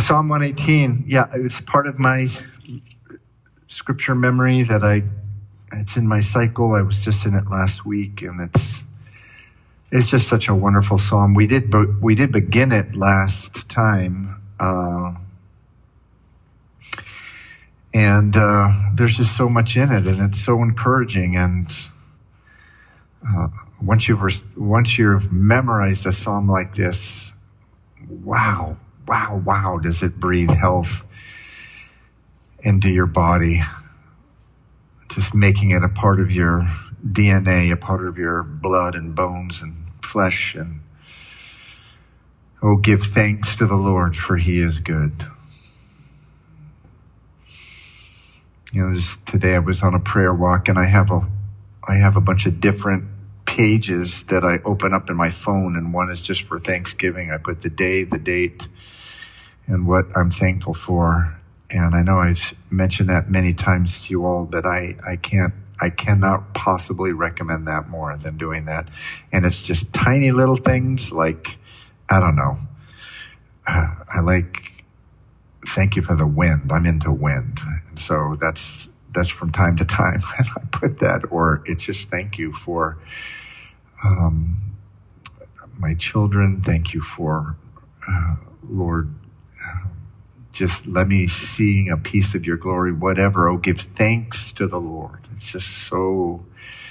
Psalm 118, it's part of my scripture memory it's in my cycle. I was just in it last week, and it's just such a wonderful psalm. We did begin it last time, and there's just so much in it, and it's so encouraging. And once you've memorized a psalm like this, wow, does it breathe health into your body, just making it a part of your DNA, a part of your blood and bones and flesh. And give thanks to the Lord, for he is good. Just today I was on a prayer walk, and I have a bunch of different pages that I open up in my phone, and one is just for Thanksgiving. I put the day, the date, and what I'm thankful for. And I know I've mentioned that many times to you all, but I cannot possibly recommend that more than doing that. And it's just tiny little things like, I don't know. I like, thank you for the wind. I'm into wind. And so that's from time to time. I put that, or it's just thank you for my children. Thank you for, Lord, just let me see a piece of your glory, whatever. Give thanks to the Lord. It's just so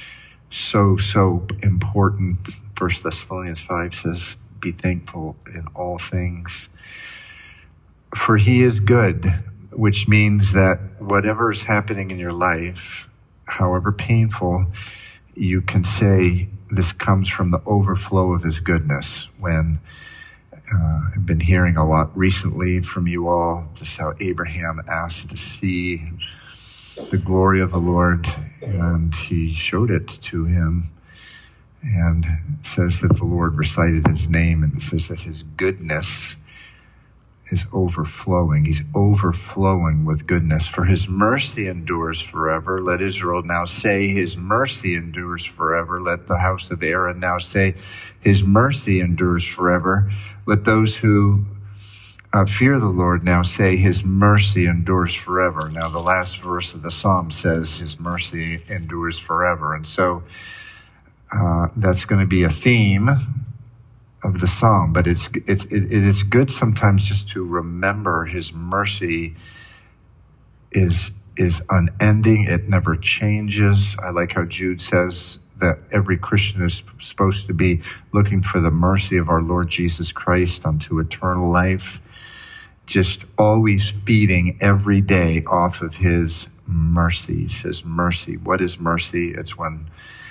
important. 1 Thessalonians 5 says, be thankful in all things, for he is good, which means that whatever is happening in your life, however painful, you can say this comes from the overflow of his goodness. When I've been hearing a lot recently from you all, just how Abraham asked to see the glory of the Lord, and he showed it to him. And it says that the Lord recited his name, and it says that his goodness is overflowing. He's overflowing with goodness. For his mercy endures forever. Let Israel now say his mercy endures forever. Let the house of Aaron now say his mercy endures forever. Let those who fear the Lord now say his mercy endures forever. Now the last verse of the psalm says his mercy endures forever. And so that's going to be a theme of the psalm, but it is good sometimes just to remember his mercy is unending. It never changes. I like how Jude says that every Christian is supposed to be looking for the mercy of our Lord Jesus Christ unto eternal life, just always feeding every day off of his mercies, his mercy. What is mercy? It's when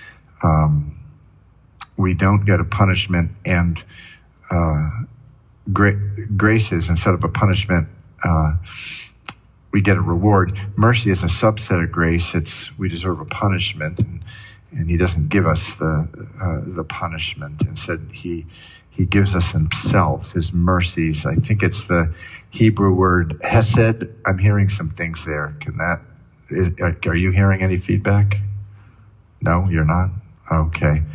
we don't get a punishment, and grace is, instead of a punishment, we get a reward. Mercy is a subset of grace. We deserve a punishment, and he doesn't give us the punishment. Instead, he gives us himself, his mercies. I think it's the Hebrew word hesed. I'm hearing some things there. Are you hearing any feedback? No, you're not? Okay.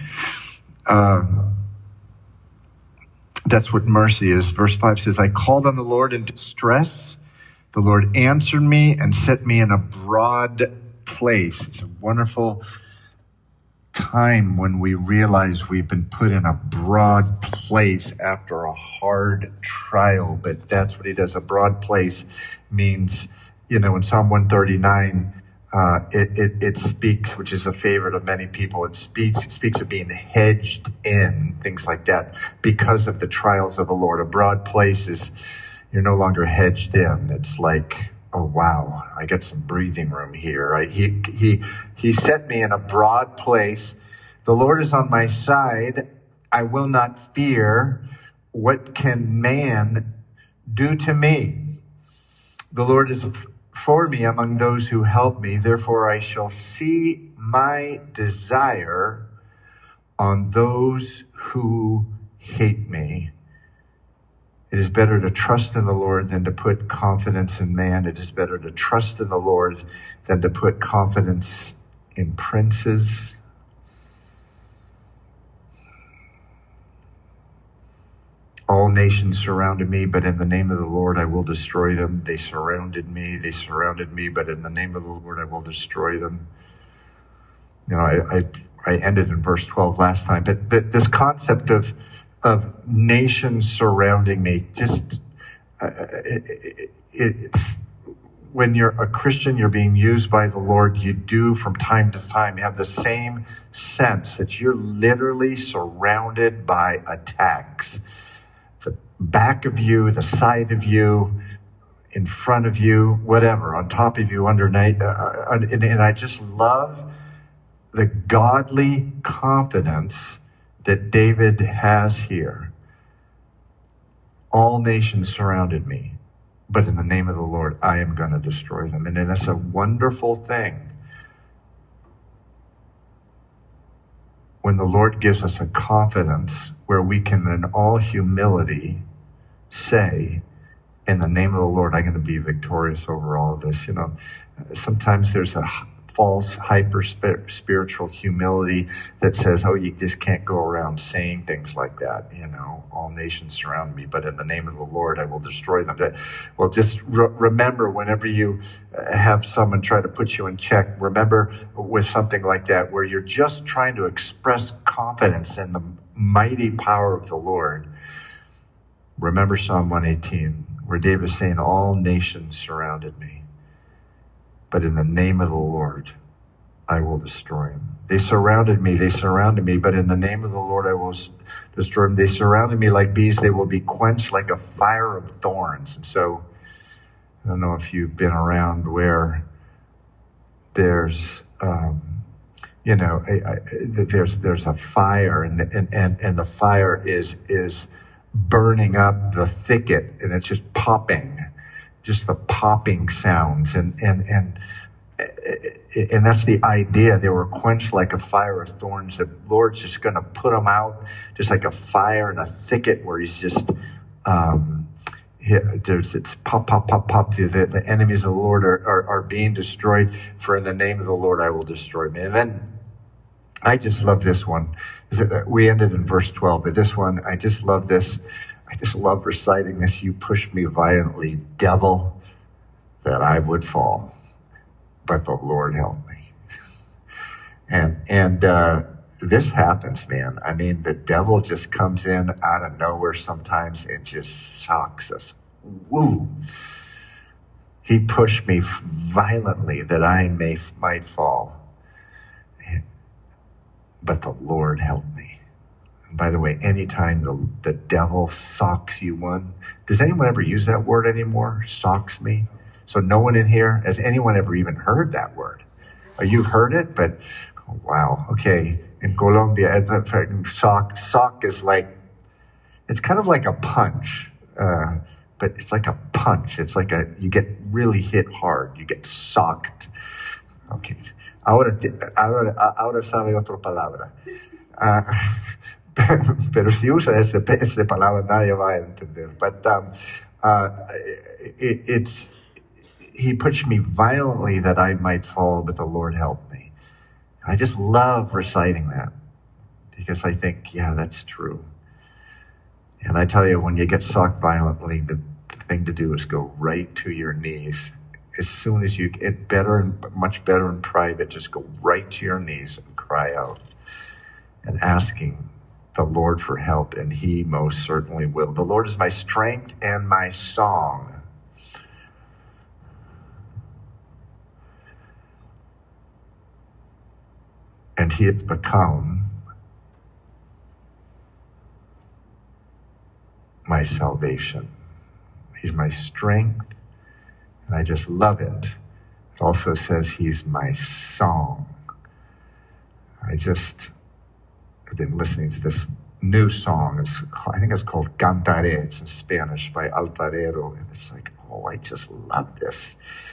That's what mercy is. Verse 5 says, I called on the Lord in distress. The Lord answered me and set me in a broad place. It's a wonderful time when we realize we've been put in a broad place after a hard trial. But that's what he does. A broad place means, in Psalm 139, it speaks, which is a favorite of many people, it speaks of being hedged in, things like that, because of the trials of the Lord. A broad place is, you're no longer hedged in. It's like, oh wow, I get some breathing room here. Right? He set me in a broad place. The Lord is on my side. I will not fear. What can man do to me? The Lord is for me among those who help me. Therefore I shall see my desire on those who hate me. It is better to trust in the Lord than to put confidence in man. It is better to trust in the Lord than to put confidence in princes. All nations surrounded me, but in the name of the Lord I will destroy them. They surrounded me, but in the name of the Lord I will destroy them. You know, I ended in verse 12 last time, but this concept of nations surrounding me, just it's when you're a Christian, you're being used by the Lord. You do from time to time have the same sense that you're literally surrounded by attacks. The back of you, the side of you, in front of you, whatever, on top of you, underneath. And I just love the godly confidence that David has here. All nations surrounded me, but in the name of the Lord, I am going to destroy them. And that's a wonderful thing. When the Lord gives us a confidence where we can, in all humility, say, in the name of the Lord, I'm going to be victorious over all of this. You know, sometimes there's a false, hyper-spiritual humility that says, oh, you just can't go around saying things like that. You know, all nations surround me, but in the name of the Lord, I will destroy them. Well, just remember, whenever you have someone try to put you in check, remember with something like that, where you're just trying to express confidence in the mighty power of the Lord. Remember Psalm 118, where David is saying, all nations surrounded me, but in the name of the Lord, I will destroy them. They surrounded me, but in the name of the Lord, I will destroy them. They surrounded me like bees. They will be quenched like a fire of thorns. And so, I don't know if you've been around where there's, there's a fire, and the fire is burning up the thicket, and it's just popping. Just the popping sounds, and that's the idea. They were quenched like a fire of thorns. The Lord's just going to put them out, just like a fire in a thicket, where He's just it's pop, pop, pop, pop. The enemies of the Lord are being destroyed. For in the name of the Lord, I will destroy me. And then I just love this one. We ended in verse 12, but this one, I just love this. I just love reciting this. You pushed me violently, devil, that I would fall, but the Lord helped me. And this happens, man. I mean, the devil just comes in out of nowhere sometimes and just shocks us. Woo! He pushed me violently that I might fall, but the Lord helped me. And by the way, anytime the devil socks you one, does anyone ever use that word anymore? Socks me? So no one in here, has anyone ever even heard that word? Or you've heard it, but oh, wow, okay. In Colombia, sock is like, it's kind of like a punch, but it's like a punch. It's like you get really hit hard. You get socked. Okay. Ahora sabe otra palabra. Pero si usa esa palabra, nadie va a entender. But he pushed me violently that I might fall, but the Lord helped me. I just love reciting that because I think, yeah, that's true. And I tell you, when you get socked violently, the thing to do is go right to your knees. As soon as you get better and much better in private, just go right to your knees and cry out and asking the Lord for help, and He most certainly will. The Lord is my strength and my song. And He has become my salvation. He's my strength, and I just love it. It also says He's my song. I've been listening to this new song. I think it's called Cantaré. It's in Spanish by Alfarero. And it's like, oh, I just love this.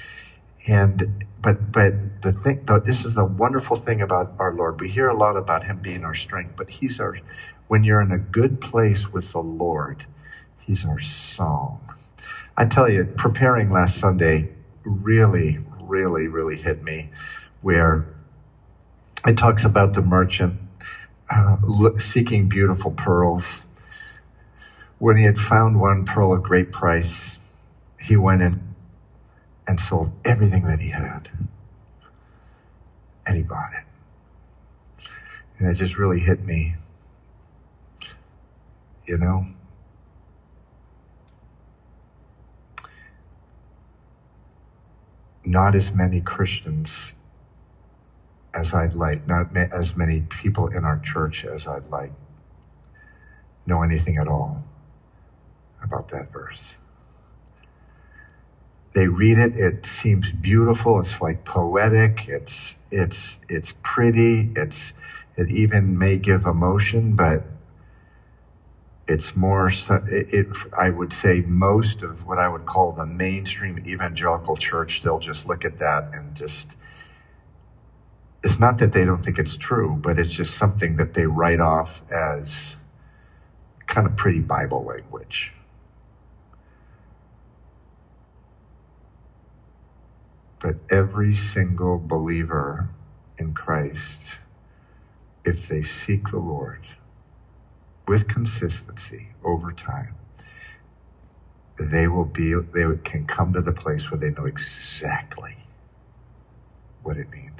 But this is the wonderful thing about our Lord. We hear a lot about Him being our strength, but He's when you're in a good place with the Lord, He's our song. I tell you, preparing last Sunday really, really, really hit me, where it talks about the merchant seeking beautiful pearls, When he had found one pearl of great price, he went in and sold everything that he had. And he bought it. And it just really hit me. You know? Not as many Christians as I'd like, not as many people in our church as I'd like, know anything at all about that verse. They read it, it seems beautiful, it's like poetic, it's pretty, it even may give emotion, but it's more, I would say most of what I would call the mainstream evangelical church, they'll just look at that and just, it's not that they don't think it's true, but it's just something that they write off as kind of pretty Bible language. But every single believer in Christ, if they seek the Lord with consistency over time, they can come to the place where they know exactly what it means.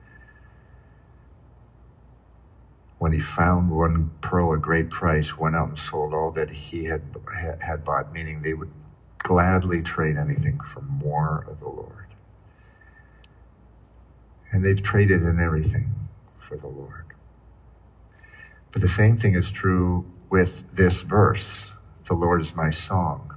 When he found one pearl of great price, went out and sold all that he had bought, meaning they would gladly trade anything for more of the Lord. And they've traded in everything for the Lord. But the same thing is true with this verse, the Lord is my song.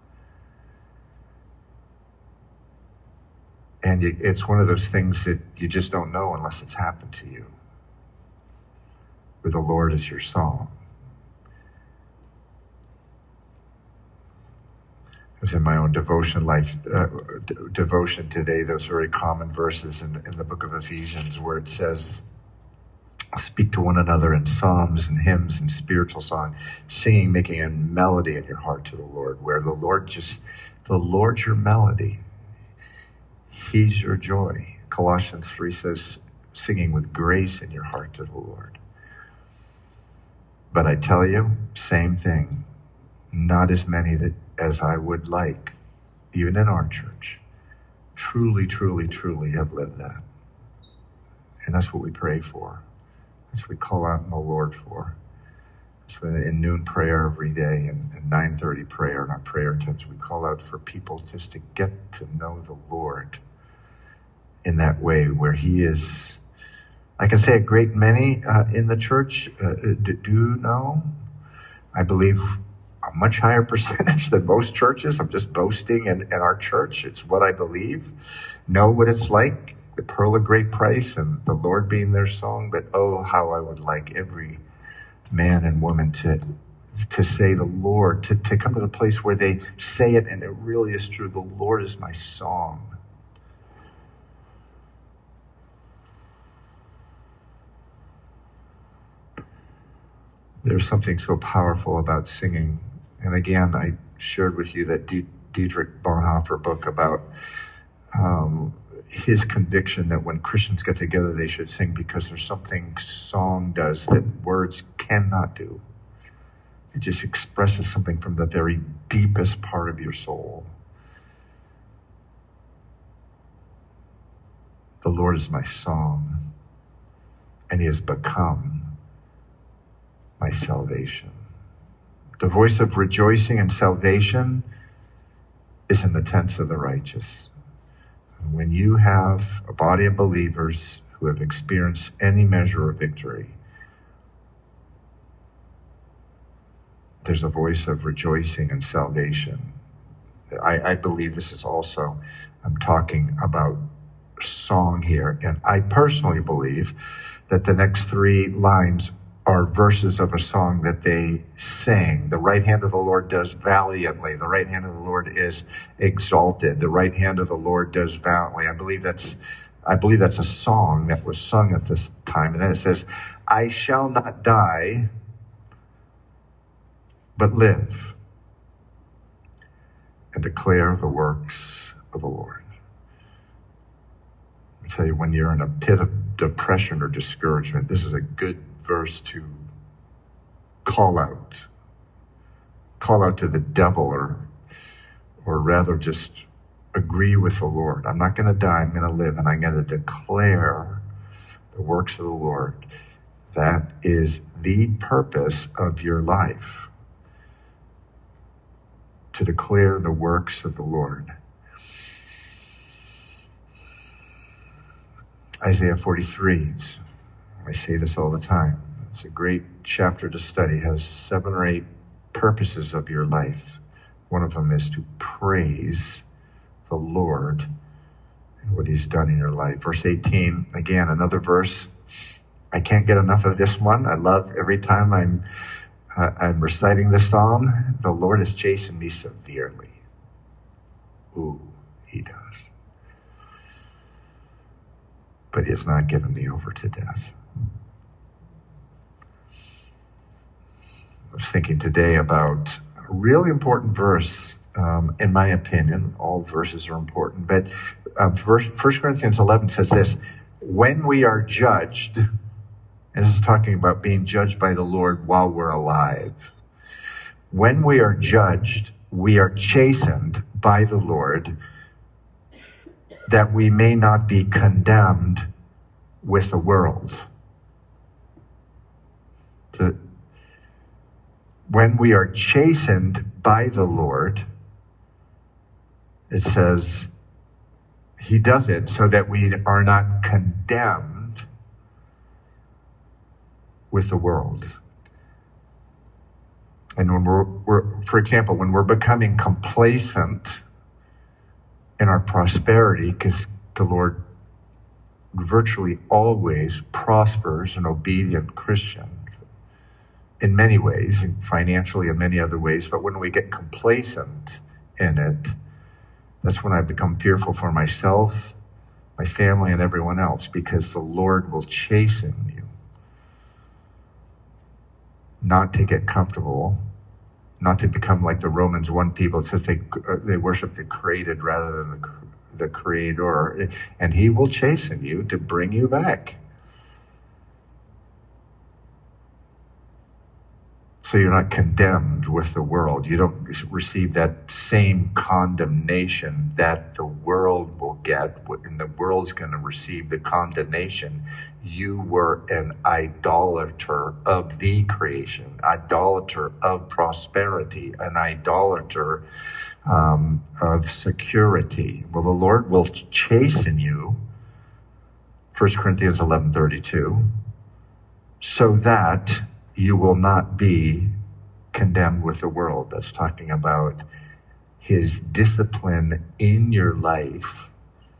And it's one of those things that you just don't know unless it's happened to you, where the Lord is your song. I was in my own devotion today, those very common verses in the book of Ephesians where it says, speak to one another in psalms and hymns and spiritual song, singing, making a melody in your heart to the Lord, where the Lord's your melody. He's your joy. Colossians 3 says, singing with grace in your heart to the Lord. But I tell you, same thing. Not as many as I would like, even in our church, truly, truly, truly have lived that. And that's what we pray for. That's what we call out in the Lord for. That's what in noon prayer every day and 9:30 prayer in our prayer times, we call out for people just to get to know the Lord in that way where he is. I can say a great many in the church do know. I believe a much higher percentage than most churches. I'm just boasting in our church. It's what I believe. Know what it's like, the pearl of great price and the Lord being their song. But oh, how I would like every man and woman to say the Lord, to come to the place where they say it and it really is true. The Lord is my song. There's something so powerful about singing. And again, I shared with you that Dietrich Bonhoeffer book about his conviction that when Christians get together, they should sing because there's something song does that words cannot do. It just expresses something from the very deepest part of your soul. The Lord is my song, and he has become my salvation. The voice of rejoicing and salvation is in the tents of the righteous. When you have a body of believers who have experienced any measure of victory, there's a voice of rejoicing and salvation. I believe this is also, I'm talking about song here, and I personally believe that the next three lines are verses of a song that they sang. The right hand of the Lord does valiantly. The right hand of the Lord is exalted. The right hand of the Lord does valiantly. I believe that's a song that was sung at this time. And then it says, I shall not die, but live and declare the works of the Lord. I tell you, when you're in a pit of depression or discouragement, this is a good verse to call out call out to the devil or rather just agree with the Lord. I'm not going to die, I'm going to live, and I'm going to declare the works of the Lord. That is the purpose of your life, to declare the works of the Lord. Isaiah 43, I say this all the time. It's a great chapter to study. It has 7 or 8 purposes of your life. One of them is to praise the Lord and what he's done in your life. Verse 18, again, another verse. I can't get enough of this one. I love every time I'm reciting this psalm. The Lord has chastened me severely. Ooh, he does. But he has not given me over to death. I was thinking today about a really important verse, in my opinion. All verses are important, but 1 Corinthians 11 says this: when we are judged, and this is talking about being judged by the Lord while we're alive. When we are judged, we are chastened by the Lord, that we may not be condemned with the world. When we are chastened by the Lord, it says he does it so that we are not condemned with the world. And when we're, for example, when we're becoming complacent in our prosperity, because the Lord virtually always prospers an obedient Christian in many ways, and financially in many other ways, but when we get complacent in it, that's when I become fearful for myself, my family, and everyone else, because the Lord will chasten you. Not to get comfortable, not to become like the Romans 1 people. It says they worship the created rather than the creator. And he will chasten you to bring you back. So you're not condemned with the world. You don't receive that same condemnation that the world will get, and the world's going to receive the condemnation. You were an idolater of the creation, idolater of prosperity, an idolater of security. Well, the Lord will chasten you, 1 Corinthians 11:32, so that you will not be condemned with the world. That's talking about his discipline in your life.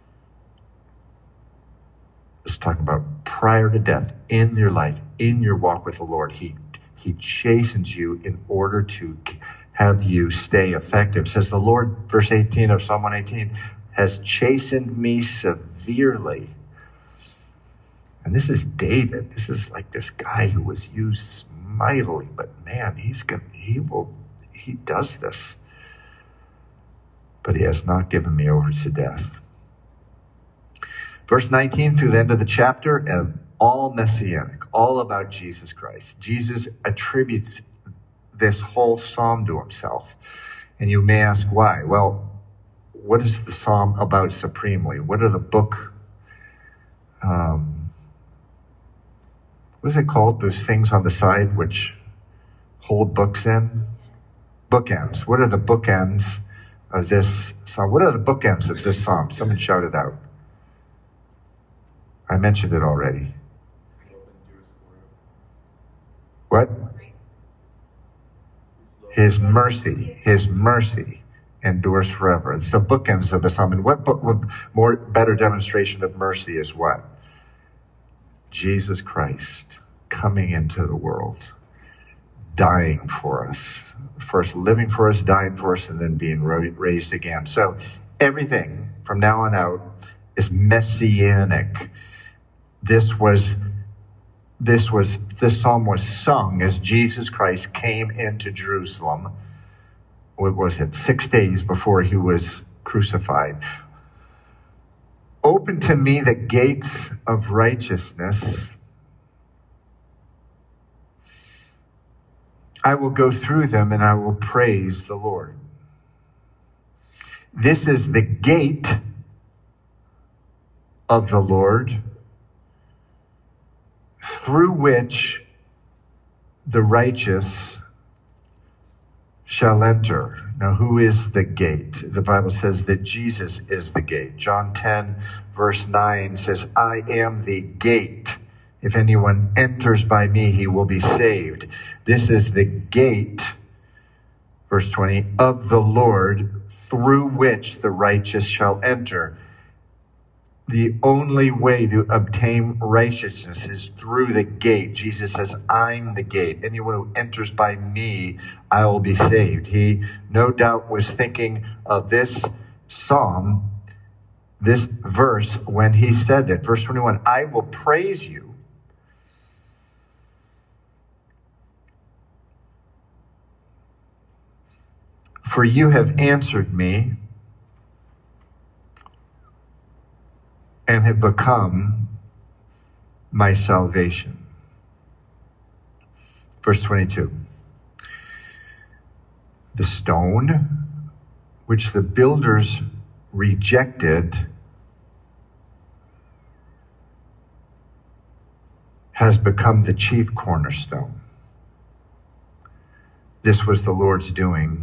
It's talking about prior to death, in your life, in your walk with the Lord. He chastens you in order to have you stay effective. It says the Lord, verse 18 of Psalm 118, has chastened me severely. And this is David. This is like this guy who was used mightily, but man, he does this. But he has not given me over to death. Verse 19 through the end of the chapter, and all messianic, all about Jesus Christ. Jesus attributes this whole psalm to himself. And you may ask why. Well, what is the psalm about supremely? What are the book what is it called? Those things on the side which hold books in? Bookends. What are the bookends of this psalm? What are the bookends of this psalm? Someone shout it out. I mentioned it already. What? His mercy endures forever. It's the bookends of the psalm. And what better demonstration of mercy is what? Jesus Christ coming into the world, dying for us, first living for us, dying for us, and then being raised again. So everything from now on out is messianic. This psalm was sung as Jesus Christ came into Jerusalem. What was it? 6 days before he was crucified. Open to me the gates of righteousness, I will go through them and I will praise the Lord. This is the gate of the Lord, through which the righteous shall enter. Now, who is the gate? The Bible says that Jesus is the gate. John 10, verse 9 says, I am the gate. If anyone enters by me, he will be saved. This is the gate, verse 20, of the Lord, through which the righteous shall enter. The only way to obtain righteousness is through the gate. Jesus says, I'm the gate. Anyone who enters by me, I will be saved. He no doubt was thinking of this psalm, this verse, when he said that. Verse 21, I will praise you. For you have answered me and have become my salvation. Verse 22. The stone which the builders rejected has become the chief cornerstone. This was the Lord's doing,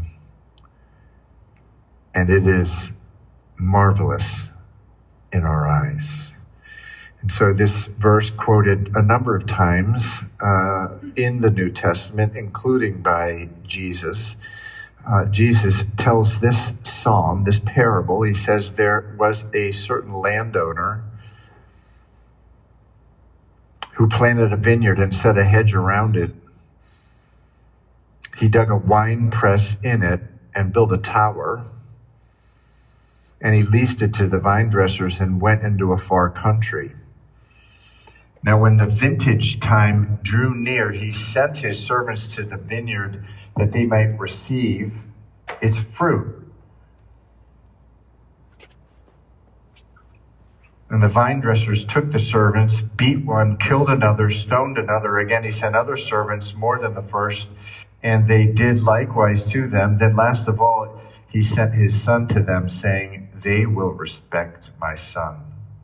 and it is marvelous in our eyes. And so this verse quoted a number of times in the New Testament, including by Jesus. Jesus tells this psalm, this parable. He says there was a certain landowner who planted a vineyard and set a hedge around it. He dug a wine press in it and built a tower. And he leased it to the vine dressers and went into a far country. Now, when the vintage time drew near, he sent his servants to the vineyard that they might receive its fruit. And the vine dressers took the servants, beat one, killed another, stoned another. Again, he sent other servants, more than the first, and they did likewise to them. Then last of all, he sent his son to them, saying, they will respect my son.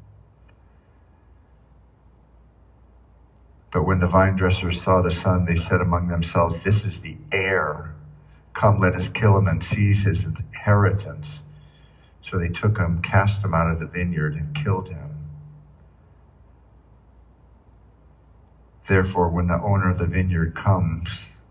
But when the vine dressers saw the son, they said among themselves, this is the heir. Come, let us kill him and seize his inheritance. So they took him, cast him out of the vineyard, and killed him. Therefore, when the owner of the vineyard comes,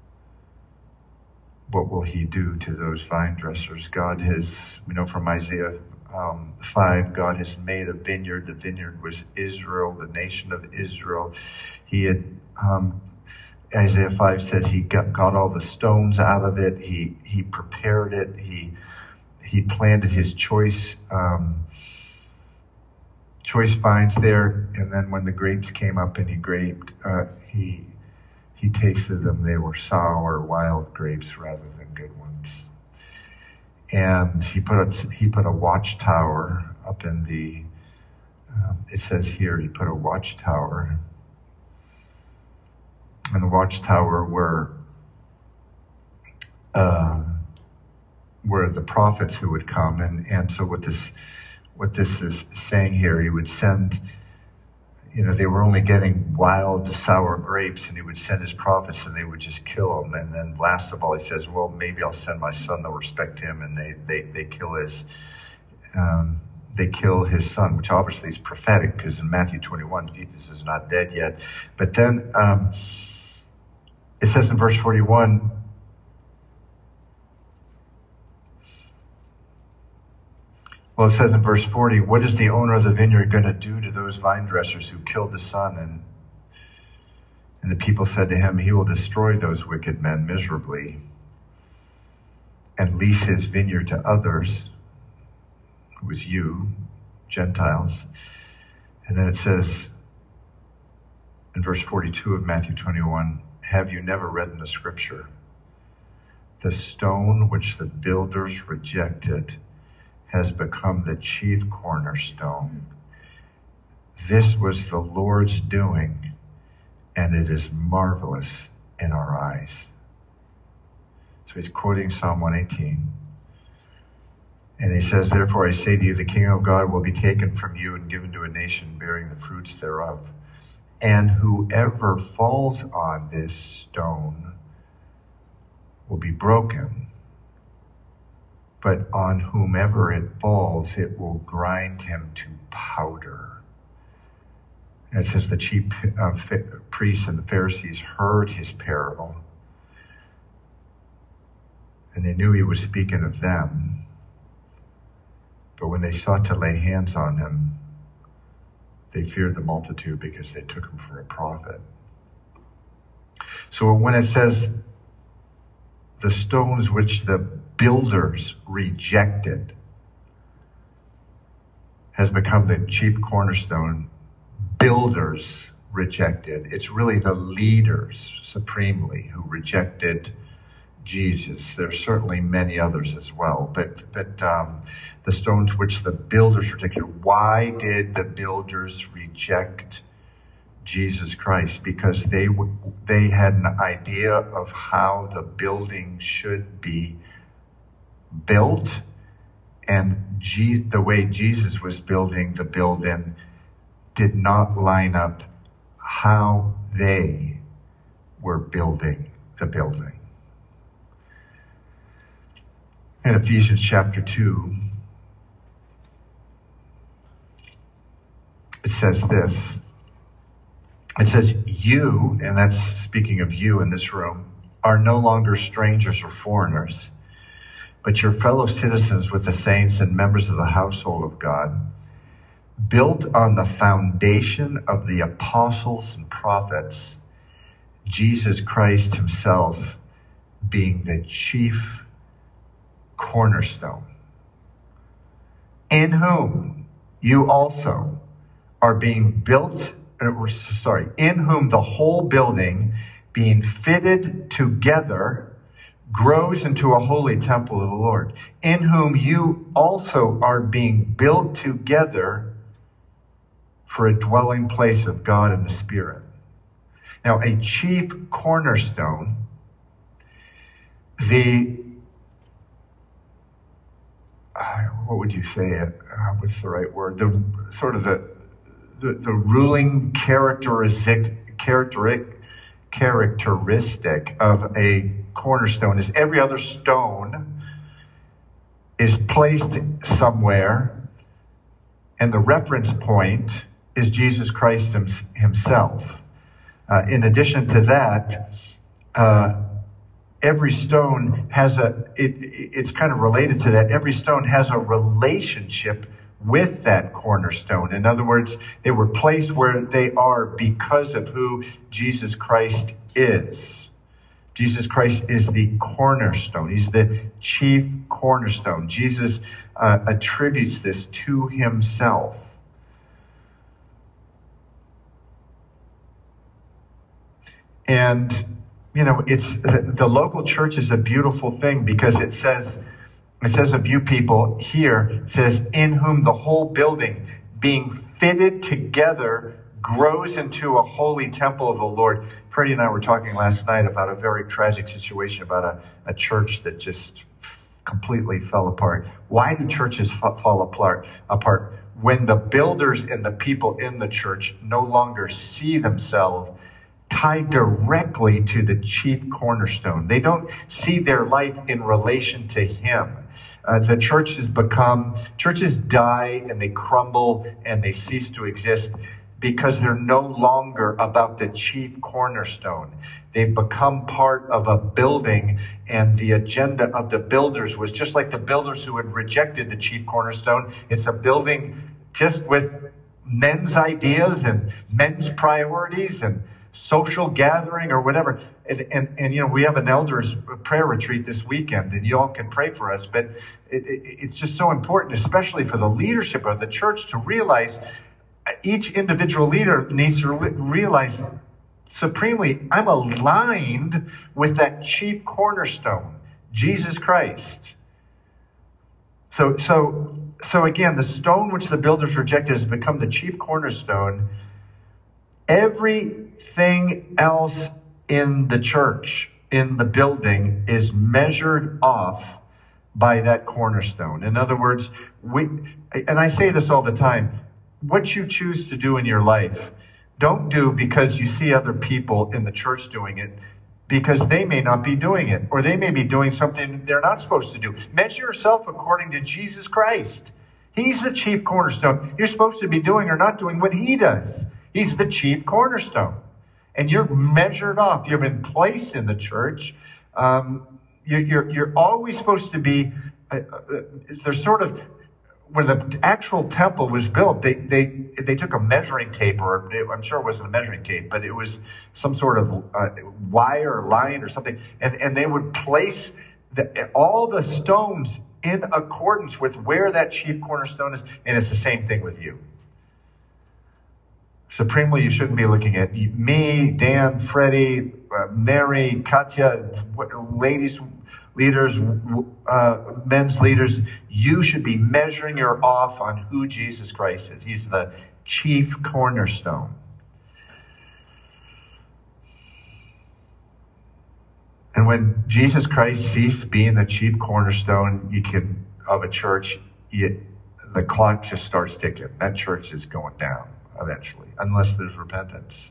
what will he do to those vine dressers? God has, we know from Isaiah 5, God has made a vineyard. The vineyard was Israel, the nation of Israel. He had, Isaiah 5 says he got all the stones out of it. He prepared it. He planted his choice vines there. And then when the grapes came up and he tasted them, they were sour, wild grapes rather than good ones. And he put a watchtower up in the, it says here, he put a watchtower. And the watchtower were the prophets who would come. And so what this is saying here, he would send, they were only getting wild, sour grapes, and he would send his prophets and they would just kill them. And then last of all, he says, well, maybe I'll send my son, they'll respect him, and they kill his son, which obviously is prophetic, because in Matthew 21, Jesus is not dead yet. But then it says in verse 41, well, it says in verse 40, what is the owner of the vineyard going to do to those vine dressers who killed the son? And the people said to him, he will destroy those wicked men miserably and lease his vineyard to others, who is you, Gentiles. And then it says in verse 42 of Matthew 21, have you never read in the scripture, the stone which the builders rejected has become the chief cornerstone. This was the Lord's doing, and it is marvelous in our eyes. So he's quoting Psalm 118. And he says, therefore I say to you, the kingdom of God will be taken from you and given to a nation bearing the fruits thereof. And whoever falls on this stone will be broken. But on whomever it falls, it will grind him to powder. And it says the chief priests and the Pharisees heard his parable. And they knew he was speaking of them. But when they sought to lay hands on him, they feared the multitude because they took him for a prophet. So when it says the stones which the builders rejected has become the chief cornerstone, builders rejected. It's really the leaders supremely who rejected Jesus. There's certainly many others as well, but the stones which the builders rejected. Why did the builders reject Jesus Christ? Because they had an idea of how the building should be built, and the way Jesus was building the building did not line up how they were building the building. In Ephesians chapter 2, it says this. It says, you, and that's speaking of you in this room, are no longer strangers or foreigners, but your fellow citizens with the saints and members of the household of God, built on the foundation of the apostles and prophets, Jesus Christ himself being the chief cornerstone, in whom you also are being built, in whom the whole building being fitted together grows into a holy temple of the Lord, in whom you also are being built together for a dwelling place of God in the Spirit. Now, a chief cornerstone, what would you say it? What's the right word? The sort of the ruling characteristic of a cornerstone is every other stone is placed somewhere, and the reference point is Jesus Christ himself. In addition to that, every stone has it's kind of related to that. Every stone has a relationship with that cornerstone. In other words, they were placed where they are because of who Jesus Christ is. Jesus Christ is the cornerstone. He's the chief cornerstone. Jesus attributes this to himself. And it's the local church is a beautiful thing because it says of you people here, it says, in whom the whole building being fitted together grows into a holy temple of the Lord. Freddie and I were talking last night about a very tragic situation about a church that just completely fell apart. Why do churches fall apart? When the builders and the people in the church no longer see themselves tied directly to the chief cornerstone. They don't see their life in relation to him. The churches die and they crumble and they cease to exist because they're no longer about the chief cornerstone. They've become part of a building, and the agenda of the builders was just like the builders who had rejected the chief cornerstone. It's a building just with men's ideas and men's priorities and social gathering or whatever. And we have an elders prayer retreat this weekend, and you all can pray for us. But it's just so important, especially for the leadership of the church, to realize each individual leader needs to realize supremely, I'm aligned with that chief cornerstone, Jesus Christ. So again, the stone which the builders rejected has become the chief cornerstone. Everything else in the church, in the building is measured off by that cornerstone. In other words, and I say this all the time, what you choose to do in your life, don't do because you see other people in the church doing it, because they may not be doing it, or they may be doing something they're not supposed to do. Measure yourself according to Jesus Christ. He's the chief cornerstone. You're supposed to be doing or not doing what he does. He's the chief cornerstone. And you're measured off. You've been placed in the church. You're always supposed to be, there's sort of, when the actual temple was built, they took a measuring tape, or I'm sure it wasn't a measuring tape, but it was some sort of wire or line or something, and they would place all the stones in accordance with where that chief cornerstone is, and it's the same thing with you. Supremely, you shouldn't be looking at me, Dan, Freddie, Mary, Katya, ladies, leaders, men's leaders. You should be measuring your off on who Jesus Christ is. He's the chief cornerstone. And when Jesus Christ ceased being the chief cornerstone of a church, the clock just starts ticking. That church is going down eventually, unless there's repentance.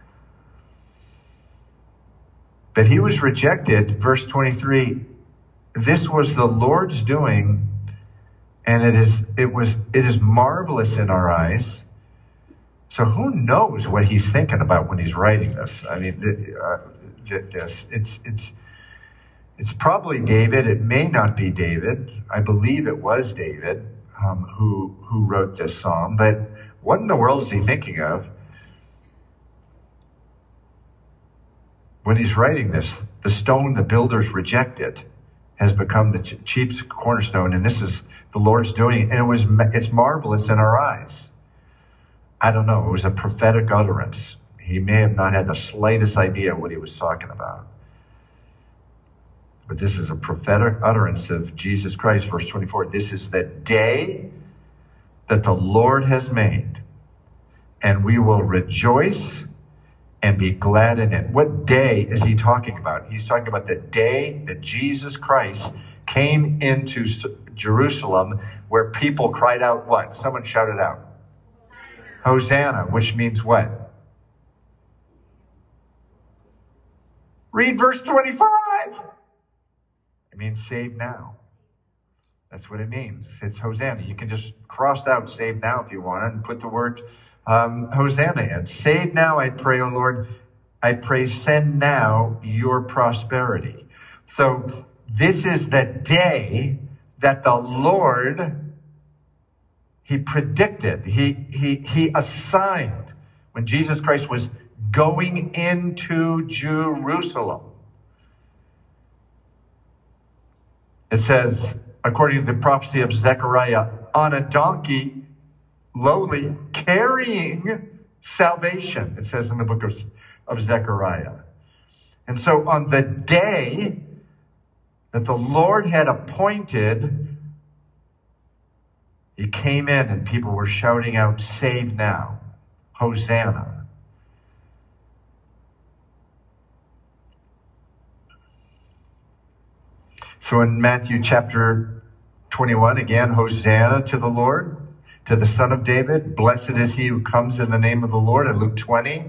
But he was rejected, verse 23. This was the Lord's doing, and it is marvelous in our eyes. So who knows what he's thinking about when he's writing this? I mean, it's probably David. It may not be David. I believe it was David who wrote this psalm. But what in the world is he thinking of when he's writing this? The stone the builders rejected has become the chief cornerstone, and this is the Lord's doing, and it's marvelous in our eyes. I don't know. It was a prophetic utterance. He may have not had the slightest idea what he was talking about. But this is a prophetic utterance of Jesus Christ, verse 24. This is the day that the Lord has made, and we will rejoice and be glad in it. What day is he talking about? He's talking about the day that Jesus Christ came into Jerusalem, where people cried out what? Someone shouted out. Hosanna, which means what? Read verse 25. It means save now. That's what it means. It's Hosanna. You can just cross out save now if you want and put the word Hosanna in. Save now, I pray, O Lord. I pray, send now your prosperity. So this is the day that the Lord, he predicted, he assigned when Jesus Christ was going into Jerusalem. It says, according to the prophecy of Zechariah, on a donkey, lowly, carrying salvation, it says in the book of Zechariah. And so on the day that the Lord had appointed, he came in and people were shouting out, save now, Hosanna. So in Matthew chapter 21, again, Hosanna to the Lord, to the Son of David. Blessed is he who comes in the name of the Lord. In Luke 20.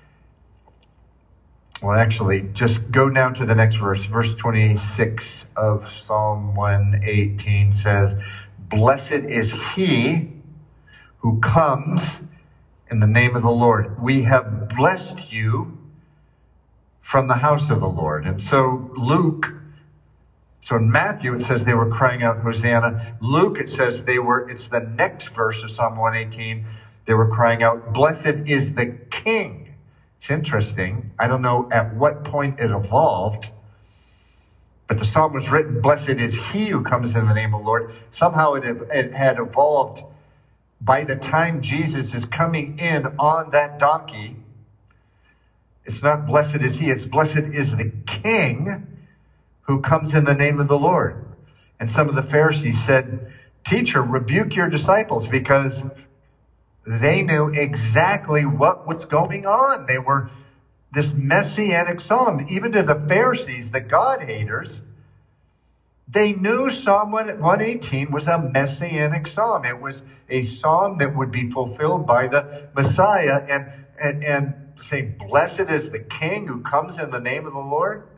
Well, actually, just go down to the next verse. Verse 26 of Psalm 118 says, blessed is he who comes in the name of the Lord. We have blessed you from the house of the Lord. And so so in Matthew, it says they were crying out, Hosanna. Luke, it says it's the next verse of Psalm 118. They were crying out, blessed is the King. It's interesting. I don't know at what point it evolved, but the psalm was written, blessed is he who comes in the name of the Lord. Somehow it had evolved by the time Jesus is coming in on that donkey. It's not blessed is he, it's blessed is the King who comes in the name of the Lord. And some of the Pharisees said, teacher, rebuke your disciples, because they knew exactly what was going on. this messianic psalm, even to the Pharisees, the God haters. They knew Psalm 118 was a messianic psalm. It was a psalm that would be fulfilled by the Messiah, and saying, blessed is the King who comes in the name of the Lord.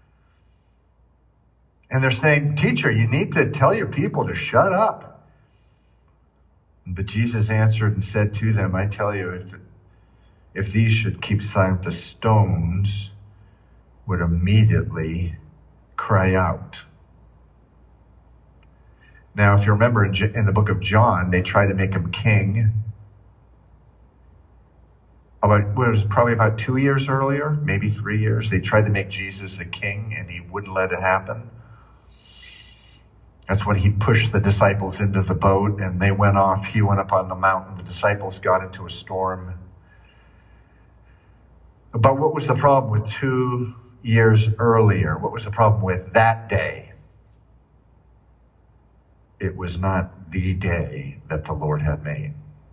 And they're saying, teacher, you need to tell your people to shut up. But Jesus answered and said to them, I tell you, if these should keep silent, the stones would immediately cry out. Now, if you remember in the book of John, they tried to make him king. It was probably about 2 years earlier, maybe 3 years. They tried to make Jesus a king, and he wouldn't let it happen. That's when he pushed the disciples into the boat, and they went off. He went up on the mountain. The disciples got into a storm. But what was the problem with 2 years earlier? What was the problem with that day? It was not the day that the Lord had made.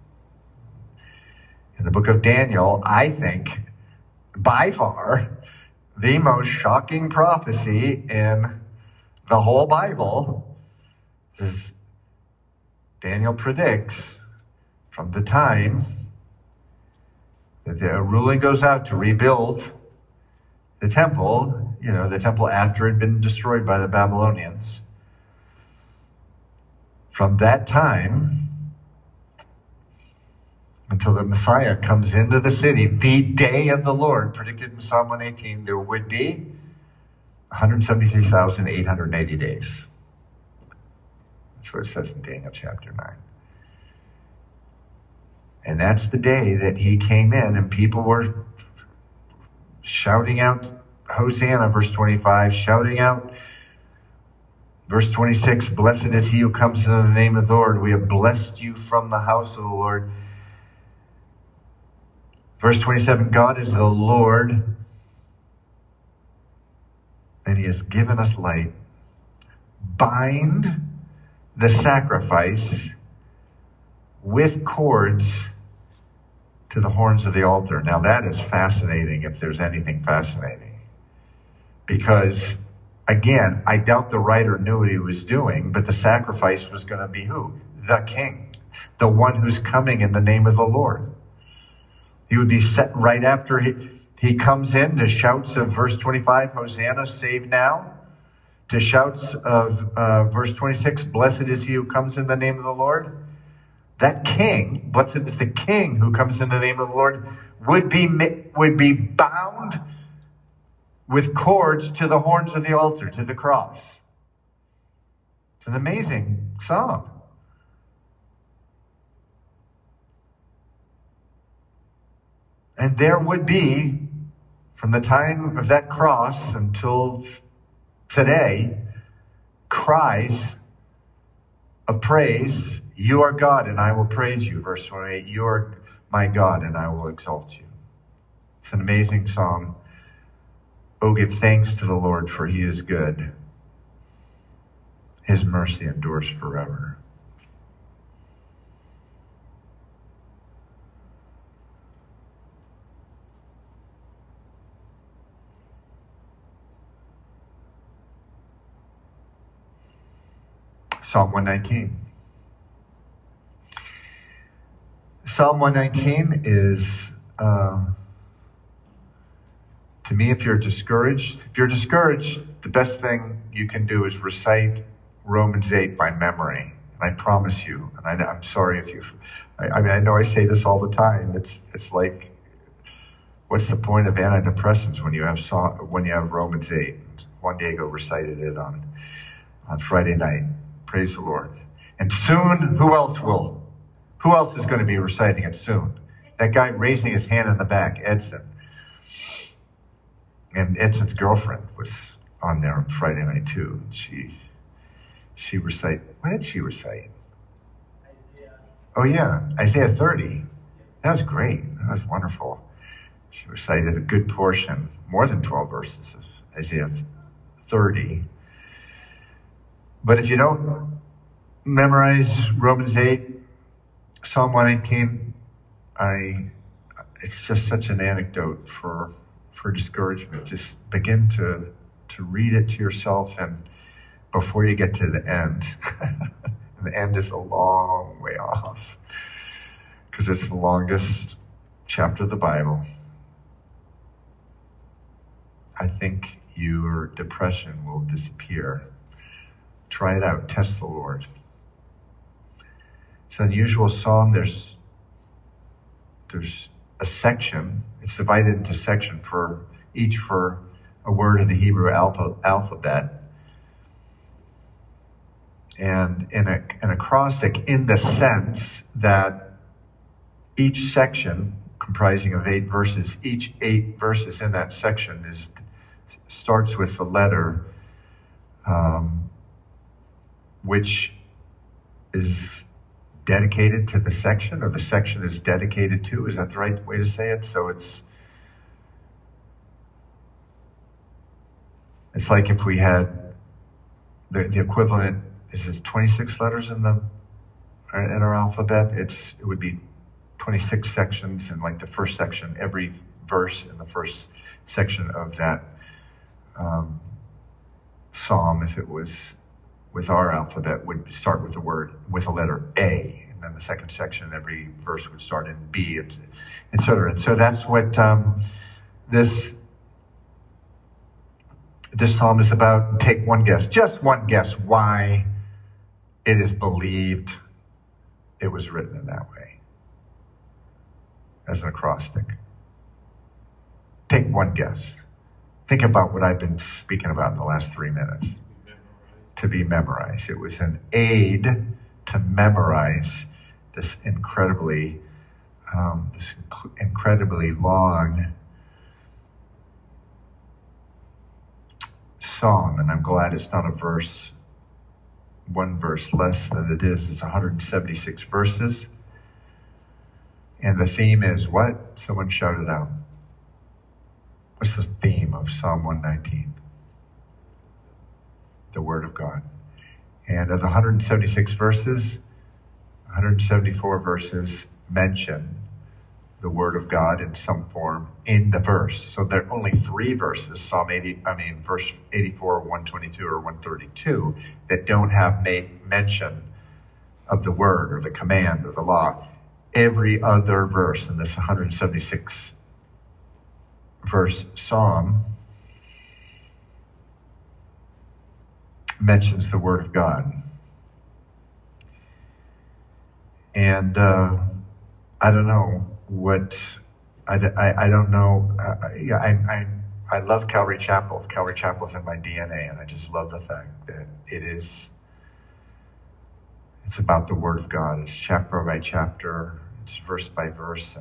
In the book of Daniel, I think, by far, the most shocking prophecy in the whole Bible is Daniel predicts from the time that the ruling goes out to rebuild the temple, the temple after it had been destroyed by the Babylonians. From that time until the Messiah comes into the city, the day of the Lord, predicted in Psalm 118, there would be 173,880 days. That's what it says in Daniel chapter 9. And that's the day that he came in, and people were shouting out Hosanna, verse 25, shouting out verse 26, blessed is he who comes in the name of the Lord. We have blessed you from the house of the Lord. Verse 27, God is the Lord, and he has given us light. Bind the sacrifice with cords to the horns of the altar. Now that is fascinating, if there's anything fascinating. Because, again, I doubt the writer knew what he was doing, but the sacrifice was going to be who? The King. The one who's coming in the name of the Lord. He would be set right after he comes in to shouts of verse 25, Hosanna, save now. To shouts of verse 26, blessed is he who comes in the name of the Lord. That king, blessed is the King who comes in the name of the Lord, would be bound with cords to the horns of the altar, to the cross. It's an amazing psalm. And there would be, from the time of that cross until today, cries of praise. You are God, and I will praise you. Verse 28, you are my God, and I will exalt you. It's an amazing psalm. Oh, give thanks to the Lord, for he is good. His mercy endures forever. Psalm 119. Psalm 119 is, to me, if you're discouraged, the best thing you can do is recite Romans 8 by memory. And I promise you, and I'm sorry if you, I know I say this all the time. It's like, what's the point of antidepressants when you have Romans 8? Juan Diego recited it on Friday night. Praise the Lord. And soon, who else is going to be reciting it soon? That guy raising his hand in the back, Edson. And Edson's girlfriend was on there on Friday night too. She recited, what did she recite? Isaiah. Oh yeah, Isaiah 30. That was great. That was wonderful. She recited a good portion, more than 12 verses of Isaiah 30. But if you don't memorize Romans 8, Psalm 118, it's just such an anecdote for for discouragement. Just begin to read it to yourself, and before you get to the end, and the end is a long way off, because it's the longest chapter of the Bible, I think your depression will disappear. Try it out. Test the Lord. It's an unusual psalm. There's a section. It's divided into section for each for a word of the Hebrew alphabet. And an acrostic, in the sense that each section, comprising of 8 verses, each 8 verses in that section starts with the letter which is dedicated to the section, or the section is dedicated to. Is that the right way to say it? So it's like if we had the equivalent, is it 26 letters in our alphabet? It would be 26 sections, and like the first section, every verse in the first section of that psalm, if it was with our alphabet, would start with a letter A, and then the second section, every verse would start in B, etc. And so that's what this psalm is about. Take one guess, just one guess, why it is believed it was written in that way, as an acrostic. Take one guess. Think about what I've been speaking about in the last 3 minutes. To be memorized. It was an aid to memorize this incredibly long psalm. And I'm glad it's not one verse less than it is. It's 176 verses. And the theme is what? Someone shout it out. What's the theme of Psalm 119? The Word of God. And of the 176 verses, 174 verses mention the Word of God in some form in the verse. So there are only 3 verses, verse 84, 122, or 132, that don't have mention of the Word or the command or the law. Every other verse in this 176 verse psalm mentions the Word of God. And I don't know what, I don't know, I love Calvary Chapel. Calvary Chapel is in my DNA, and I just love the fact that it's about the Word of God. It's chapter by chapter, it's verse by verse,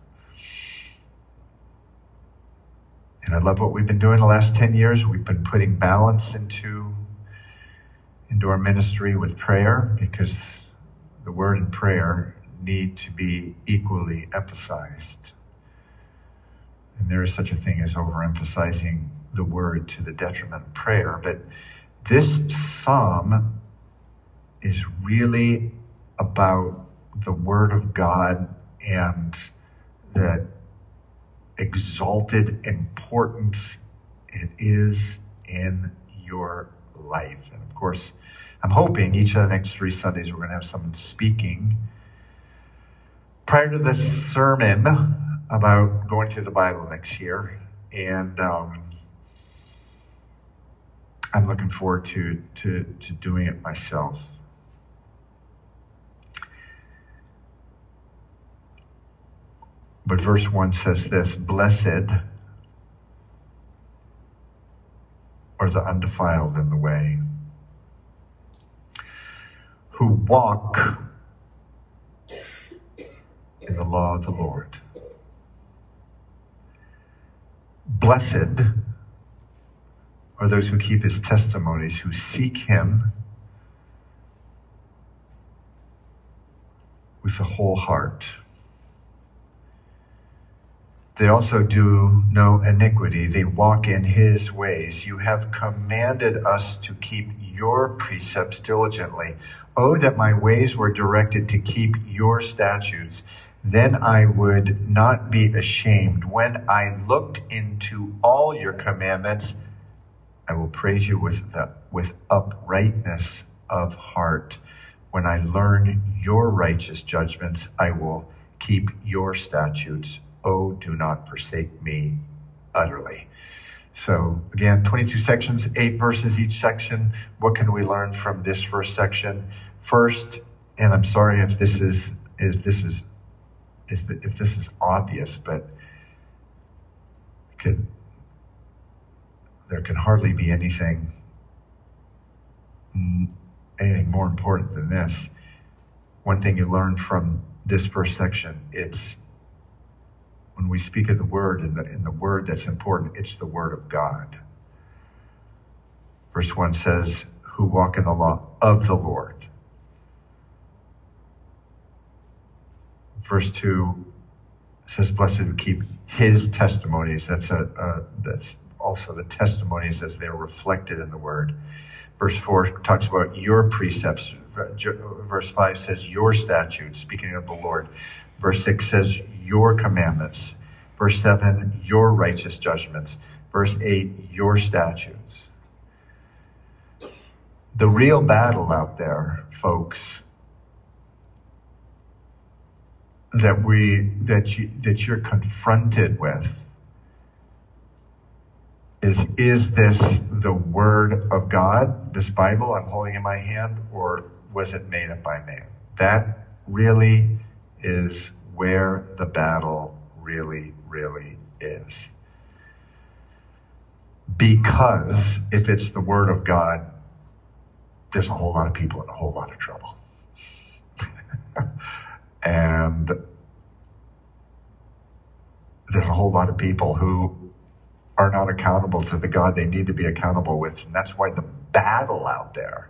and I love what we've been doing the last 10 years. We've been putting balance into our ministry with prayer, because the word and prayer need to be equally emphasized. And there is such a thing as overemphasizing the word to the detriment of prayer. But this psalm is really about the Word of God and the exalted importance it is in your life. And of course, I'm hoping each of the next 3 Sundays we're going to have someone speaking prior to this sermon about going through the Bible next year. And I'm looking forward to doing it myself. But verse 1 says this: blessed are the undefiled in the way, who walk in the law of the Lord. Blessed are those who keep his testimonies, who seek him with the whole heart. They also do no iniquity. They walk in his ways. You have commanded us to keep your precepts diligently. Oh, that my ways were directed to keep your statutes. Then I would not be ashamed. When I looked into all your commandments, I will praise you with uprightness of heart. When I learn your righteous judgments, I will keep your statutes. Oh, do not forsake me utterly. So again, 22 sections, 8 verses each section. What can we learn from this first section? First, and I'm sorry if this is obvious, but there can hardly be anything more important than this. One thing you learn from this first section, it's when we speak of the word, and the word that's important, it's the word of God. Verse 1 says, who walk in the law of the Lord. Verse 2 says, blessed who keep his testimonies. That's also the testimonies as they're reflected in the word. Verse 4 talks about your precepts. Verse 5 says your statutes, speaking of the Lord. Verse 6 says your commandments. Verse 7, your righteous judgments. Verse 8, your statutes. The real battle out there, folks, that you're confronted with is this the word of God, this Bible I'm holding in my hand, or was it made up by man? That really is where the battle really, really is. Because if it's the word of God, there's a whole lot of people in a whole lot of trouble. And there's a whole lot of people who are not accountable to the God they need to be accountable with. And that's why the battle out there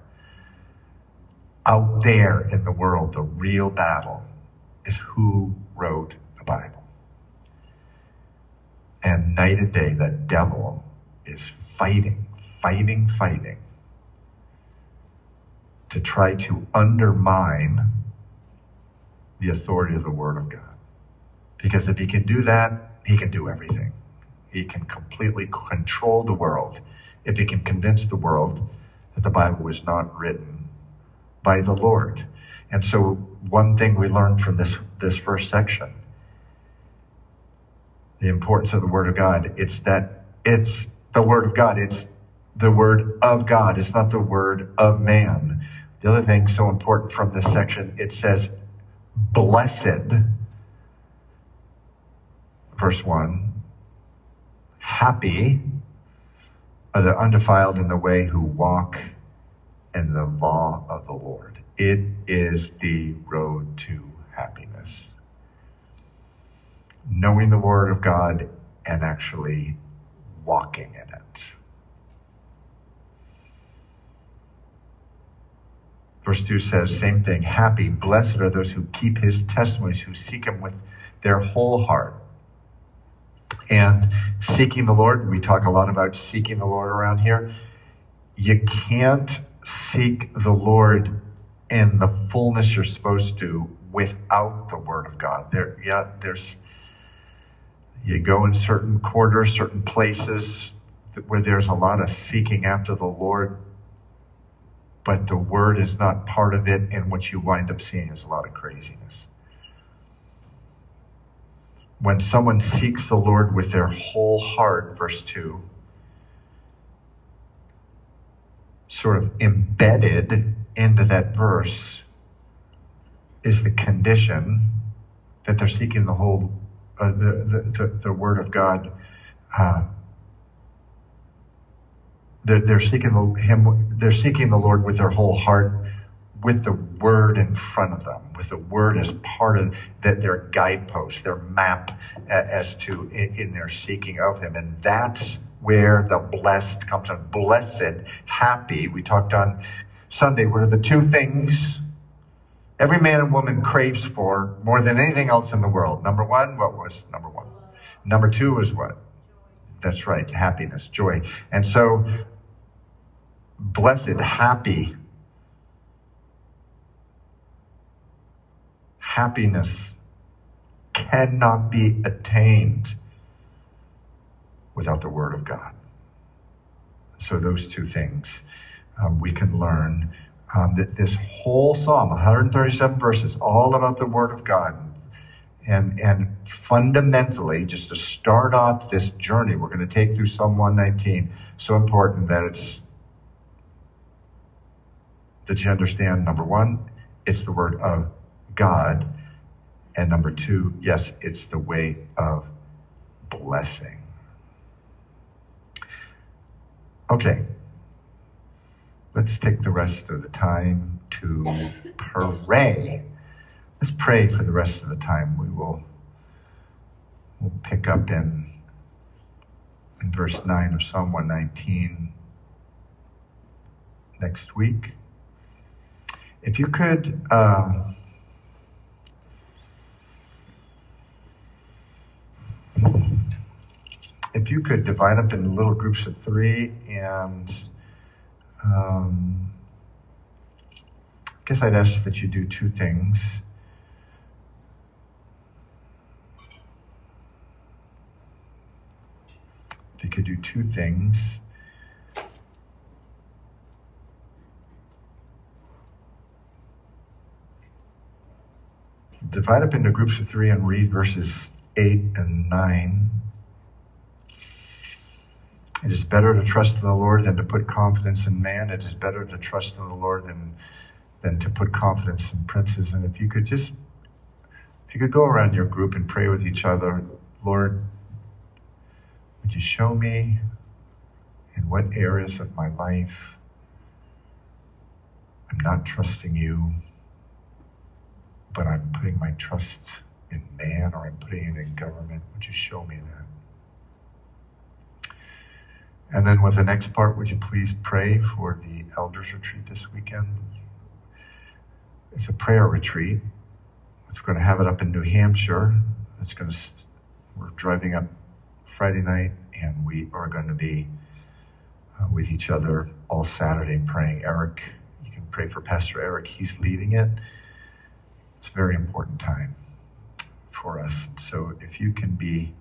in the world, the real battle is who wrote the Bible. And night and day, the devil is fighting to try to undermine the authority of the Word of God. Because if he can do that, he can do everything. He can completely control the world. If he can convince the world that the Bible was not written by the Lord. And so one thing we learned from this first section, the importance of the Word of God, it's that it's the Word of God. It's the Word of God. It's not the word of man. The other thing so important from this section, it says, blessed, verse 1, happy are the undefiled in the way who walk in the law of the Lord. It is the road to happiness. Knowing the Word of God and actually walking in it. Verse 2 says, same thing, happy, blessed are those who keep his testimonies, who seek him with their whole heart. And seeking the Lord, we talk a lot about seeking the Lord around here. You can't seek the Lord in the fullness you're supposed to without the Word of God. You go in certain quarters, certain places where there's a lot of seeking after the Lord, but the Word is not part of it, and what you wind up seeing is a lot of craziness. When someone seeks the Lord with their whole heart, verse 2, sort of embedded into that verse is the condition that they're seeking the whole, the Word of God. They're seeking Him. They're seeking the Lord with their whole heart, with the Word in front of them, with the Word as part of their guidepost, their map as to in their seeking of Him. And that's where the blessed comes from. Blessed, happy. We talked on Sunday, what are the two things every man and woman craves for more than anything else in the world? Number one, what was number one? Number two was what? That's right, happiness, joy. And so, blessed, happy, happiness cannot be attained without the Word of God. So those two things we can learn. That this whole psalm, 137 verses, all about the Word of God. And fundamentally, just to start off this journey we're going to take through Psalm 119, so important that you understand, number one, it's the Word of God. And number two, yes, it's the way of blessing. Okay. Let's take the rest of the time to pray. Let's pray for the rest of the time. We'll pick up in verse 9 of Psalm 119 next week. If you could divide up in little groups of 3 and I guess I'd ask that you do 2 things. If you could do 2 things. Divide up into groups of 3 and read verses 8 and 9. It is better to trust in the Lord than to put confidence in man. It is better to trust in the Lord than to put confidence in princes. And if you could go around your group and pray with each other, Lord, would you show me in what areas of my life I'm not trusting you, but I'm putting my trust in man, or I'm putting it in government? Would you show me that? And then with the next part, would you please pray for the elders retreat this weekend? It's a prayer retreat. We're going to have it up in New Hampshire. We're driving up Friday night, and we are going to be with each other all Saturday praying. Eric, you can pray for Pastor Eric. He's leading it. It's a very important time for us. So if you can be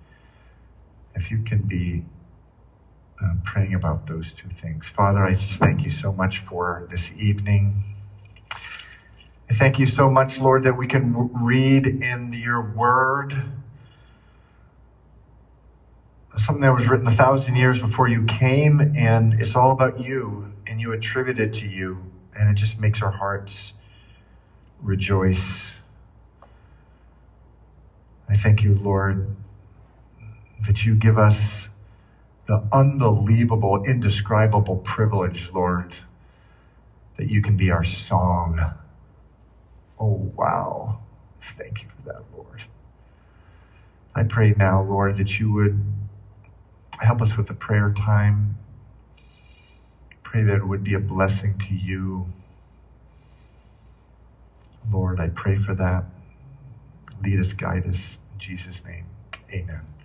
praying about those 2 things. Father, I just thank you so much for this evening. I thank you so much, Lord, that we can read in your word something that was written 1,000 years before you came, and it's all about you, and you attribute it to you, and it just makes our hearts rejoice. I thank you, Lord, that you give us the unbelievable, indescribable privilege, Lord, that you can be our song. Oh, wow. Thank you for that, Lord. I pray now, Lord, that you would help us with the prayer time. Pray that it would be a blessing to you. Lord, I pray for that. Lead us, guide us. In Jesus' name, amen.